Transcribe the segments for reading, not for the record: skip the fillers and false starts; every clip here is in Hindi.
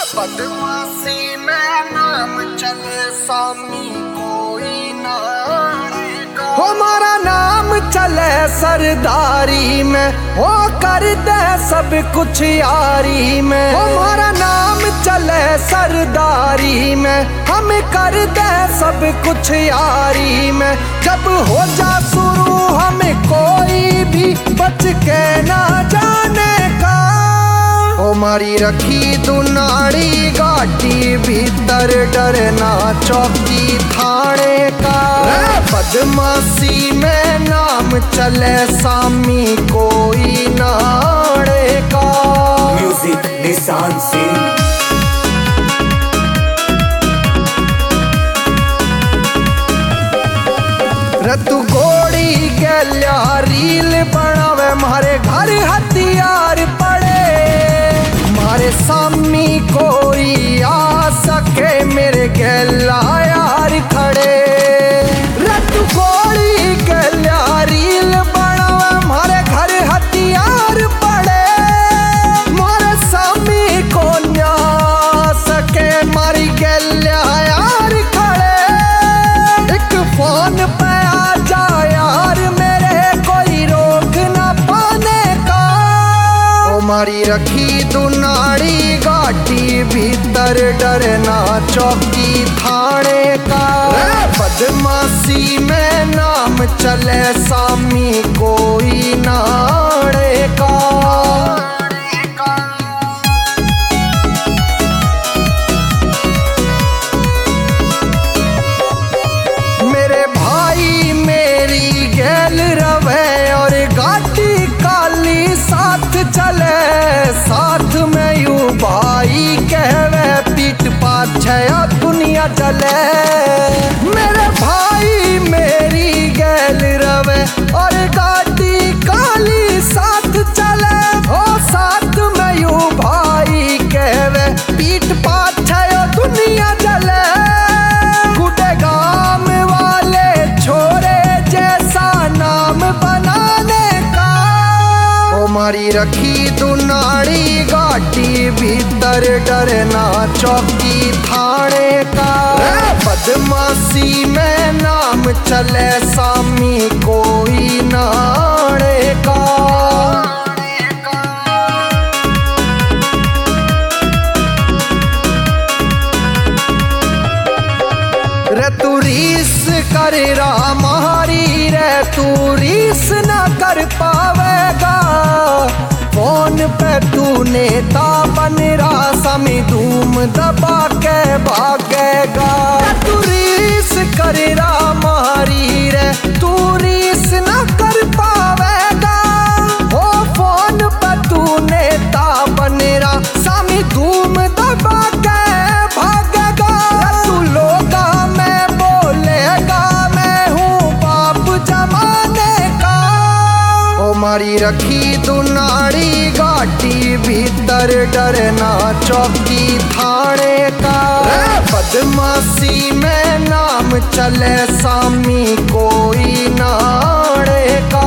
बदमाशी में नाम चले स्वामी कोई ना हमारा नाम चले सरदारी में, वो कर दे सब कुछ यारी में। हमारा नाम चले सरदारी में, हम कर दे सब कुछ यारी में। जब हो जा शुरू हमें कोई भी बच के ना जाने का। हमारी रखी दुनाड़ी घाटी भीतर डरना चौकी थाने का। बदमाशी में नाम चले सामी कोई नाड़े का। म्यूजिक निशान सिंह। रतु गोड़ी गल्या रील बनावे मारे घर हथियार पड़े। मारे सामी कोई आ सके मेरे गला यार खड़े। रतु गोड़ी गल्या रील बनावे मारे घर हथियार पड़े। मारे सामी को न्या सके मारी गला यार खड़े। एक फोन पे हमारी रखी दुनाड़ी घाटी भीतर डरना चौकी थाने का। बदमाशी में नाम चले सामी कोई नाड़े का। मेरे भाई मेरी गैल रवे और घाटी काली साथ चले। साथ में यू भाई कहवे पीठ पाछे दुनिया चले। मेरे भाई मेरी गैल रवे और गाड़ी काली साथ चले। हो साथ में यू भाई कहवे पीठ पाछे दुनिया चले। गुडे गाम वाले छोरे जैसा नाम बनाने का। हमारी रखी दुनाड़ी घाटी भीतर डरना चौकी थाने का। बदमाशी में नाम चले सामी कोई नाड़े का। रे तू रीस कर रहा मारी रे तू रीस ना कर पावेगा। फोन पे तू नेता बन रहा सामी धूम दबा के भागेगा। तू रीस कर रहा मारी रे तू रीस ना कर पावेगा। ओ फोन पे तू नेता बन रहा सामी धूम दबा के भागेगा। तू लोगा में बोलेगा मैं हूँ बाप जमाने का। हमारी रखी दुनाड़ी घाटी भीतर डरना चौकी थाने का। बदमाशी में नाम चले सामी कोई नाड़े का।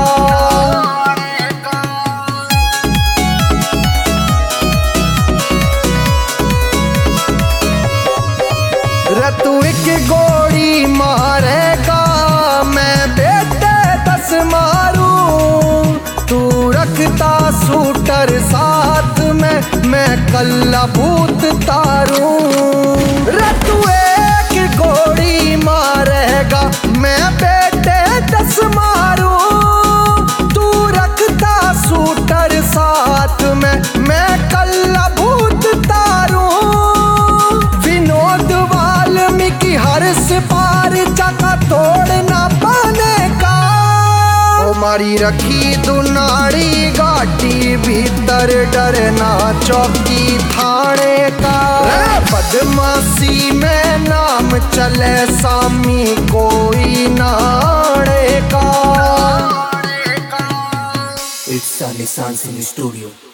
तू एक गोली मारेगा मैं बेटे 10 मारूं। तू रखता शूटर साथ में मैं कल्ला भूत तारूं। तू एक गोली मारेगा मैं बेटे 10 मारूं। तू रखता शूटर साथ में मैं कल्ला भूत तारूं। विनोद वाल्मीकि हर सिपार चका तोड़ ना पाने का। हमारी रखी दुनाड़ी घाटी भीतर डरना चौकी थाने का। बदमाशी में नाम चले सामी कोई नाड़े का। इट्स निशान सिंह स्टूडियो।